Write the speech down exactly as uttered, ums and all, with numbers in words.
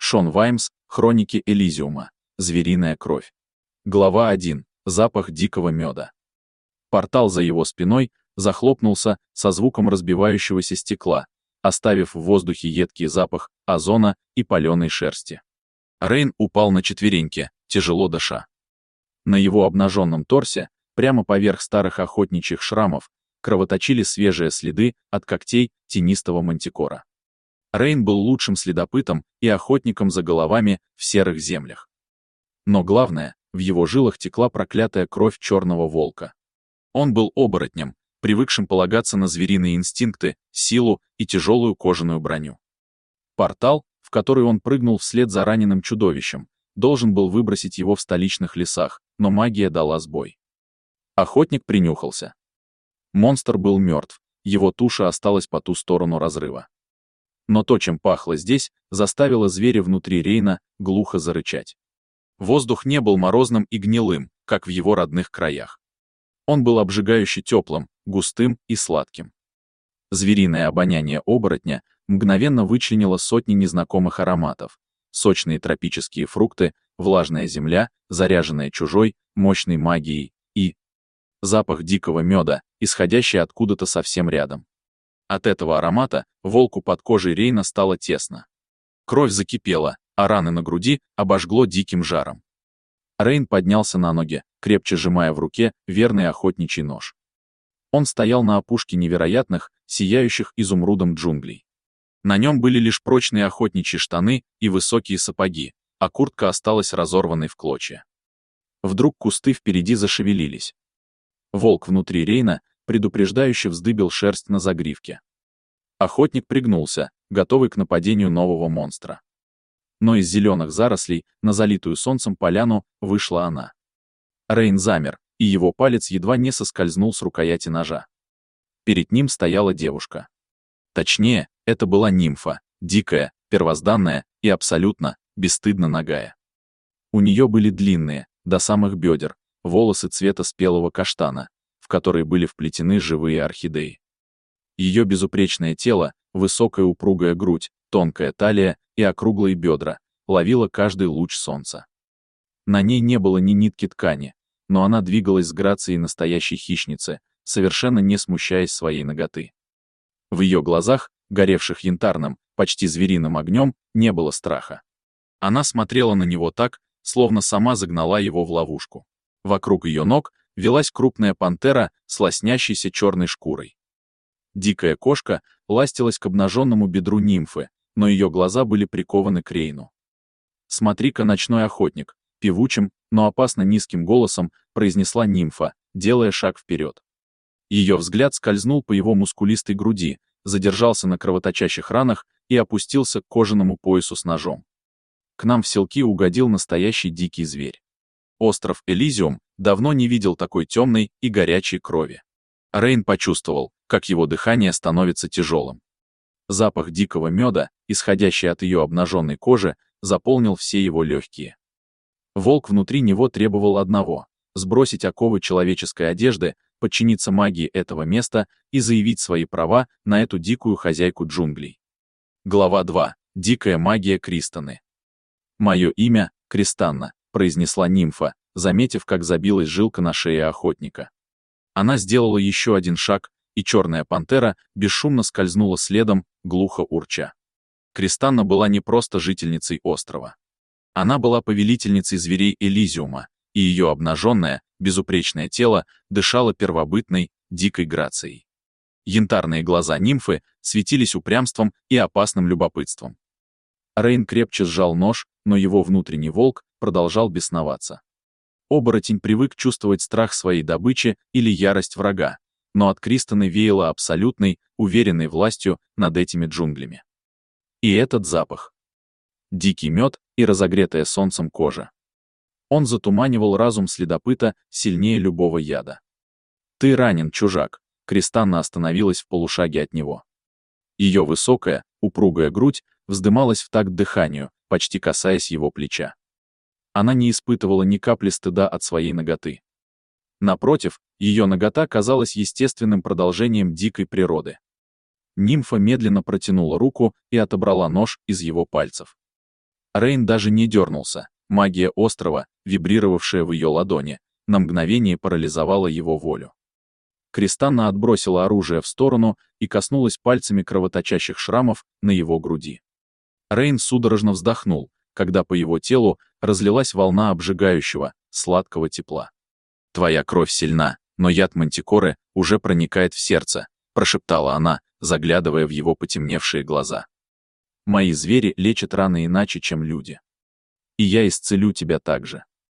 Шон Ваймс, Хроники Элизиума. Звериная кровь. Глава один. Запах дикого меда. Портал за его спиной захлопнулся со звуком разбивающегося стекла, оставив в воздухе едкий запах озона и паленой шерсти. Рейн упал на четвереньки, тяжело дыша. На его обнаженном торсе, прямо поверх старых охотничьих шрамов, кровоточили свежие следы от когтей тенистого мантикора. Рейн был лучшим следопытом и охотником за головами в серых землях. Но главное, в его жилах текла проклятая кровь черного волка. Он был оборотнем, привыкшим полагаться на звериные инстинкты, силу и тяжелую кожаную броню. Портал, в который он прыгнул вслед за раненым чудовищем, должен был выбросить его в столичных лесах, но магия дала сбой. Охотник принюхался. Монстр был мертв, его туша осталась по ту сторону разрыва. Но то, чем пахло здесь, заставило зверя внутри Рейна глухо зарычать. Воздух не был морозным и гнилым, как в его родных краях. Он был обжигающе теплым, густым и сладким. Звериное обоняние оборотня мгновенно вычленило сотни незнакомых ароматов: сочные тропические фрукты, влажная земля, заряженная чужой, мощной магией, и запах дикого меда, исходящий откуда-то совсем рядом. От этого аромата волку под кожей Рейна стало тесно. Кровь закипела, а раны на груди обожгло диким жаром. Рейн поднялся на ноги, крепче сжимая в руке верный охотничий нож. Он стоял на опушке невероятных, сияющих изумрудом джунглей. На нем были лишь прочные охотничьи штаны и высокие сапоги, а куртка осталась разорванной в клочья. Вдруг кусты впереди зашевелились. Волк внутри Рейна предупреждающе вздыбил шерсть на загривке. Охотник пригнулся, готовый к нападению нового монстра. Но из зеленых зарослей на залитую солнцем поляну вышла она. Рейн замер, и его палец едва не соскользнул с рукояти ножа. Перед ним стояла девушка. Точнее, это была нимфа, дикая, первозданная и абсолютно, бесстыдно нагая. У нее были длинные, до самых бедер, волосы цвета спелого каштана, в которые были вплетены живые орхидеи. Ее безупречное тело, высокая упругая грудь, тонкая талия и округлые бедра, ловило каждый луч солнца. На ней не было ни нитки ткани, но она двигалась с грацией настоящей хищницы, совершенно не смущаясь своей наготы. В ее глазах, горевших янтарным, почти звериным огнем, не было страха. Она смотрела на него так, словно сама загнала его в ловушку. Вокруг ее ног велась крупная пантера с лоснящейся черной шкурой. Дикая кошка ластилась к обнаженному бедру нимфы, но ее глаза были прикованы к Рейну. «Смотри-ка, ночной охотник», — певучим, но опасно низким голосом произнесла нимфа, делая шаг вперед. Ее взгляд скользнул по его мускулистой груди, задержался на кровоточащих ранах и опустился к кожаному поясу с ножом. К нам в селки угодил настоящий дикий зверь. Остров Элизиум давно не видел такой темной и горячей крови. Рейн почувствовал, как его дыхание становится тяжелым. Запах дикого меда, исходящий от ее обнаженной кожи, заполнил все его легкие. Волк внутри него требовал одного — сбросить оковы человеческой одежды, подчиниться магии этого места и заявить свои права на эту дикую хозяйку джунглей. Глава два. Дикая магия Кристаны. «Мое имя — Кристанна», — произнесла нимфа, заметив, как забилась жилка на шее охотника. Она сделала еще один шаг, и черная пантера бесшумно скользнула следом, глухо урча. Кристанна была не просто жительницей острова. Она была повелительницей зверей Элизиума, и ее обнаженное, безупречное тело дышало первобытной, дикой грацией. Янтарные глаза нимфы светились упрямством и опасным любопытством. Рейн крепче сжал нож, но его внутренний волк продолжал бесноваться. Оборотень привык чувствовать страх своей добычи или ярость врага, но от Кристаны веяло абсолютной, уверенной властью над этими джунглями. И этот запах. Дикий мед и разогретая солнцем кожа. Он затуманивал разум следопыта сильнее любого яда. «Ты ранен, чужак», — Кристанна остановилась в полушаге от него. Ее высокая, упругая грудь вздымалась в такт дыханию, почти касаясь его плеча. Она не испытывала ни капли стыда от своей наготы. Напротив, ее нагота казалась естественным продолжением дикой природы. Нимфа медленно протянула руку и отобрала нож из его пальцев. Рейн даже не дернулся. Магия острова, вибрировавшая в ее ладони, на мгновение парализовала его волю. Кристанна отбросила оружие в сторону и коснулась пальцами кровоточащих шрамов на его груди. Рейн судорожно вздохнул, когда по его телу разлилась волна обжигающего, сладкого тепла. «Твоя кровь сильна, но яд мантикоры уже проникает в сердце», прошептала она, заглядывая в его потемневшие глаза. «Мои звери лечат раны иначе, чем люди. И я исцелю тебя так же».